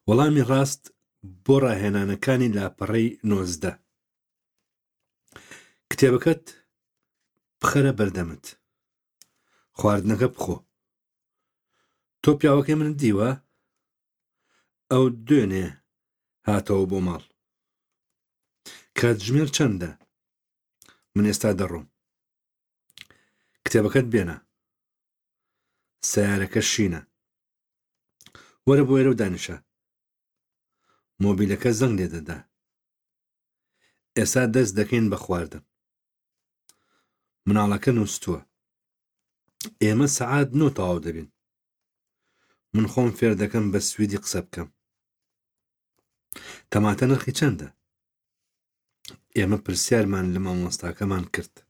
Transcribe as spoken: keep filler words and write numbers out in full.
وەڵامی ڕاست بۆ ڕاهێنانەکانی لاپەڕەی نۆزدە. کتێبەکەت بخەرە بەردەمت، خواردنەکە بخۆ. تۆ پیاوەکەی منت دیوە؟ ئەو دوێنێ هاتەوە بۆ ماڵ. کاتژمێر چەندە؟ من ئێستا دەڕۆم. کتێبەکەت بێنە. سەیارەکە شینە. وەرە بۆ ئێرە و دانیشە. مۆبیلەکە زەنگ لێ دەدا. ئێستا دەست دەکەین بە خواردن. مناڵەکە نووستووە. ئێمە سەعات نۆ تەواو دەبین. من خۆم فێر دەکەم بە سویدی قسە بکەم. تەماتە نرخی چەندە؟ ئێمە پرسیارمان لە مامۆستاکەمان کرد.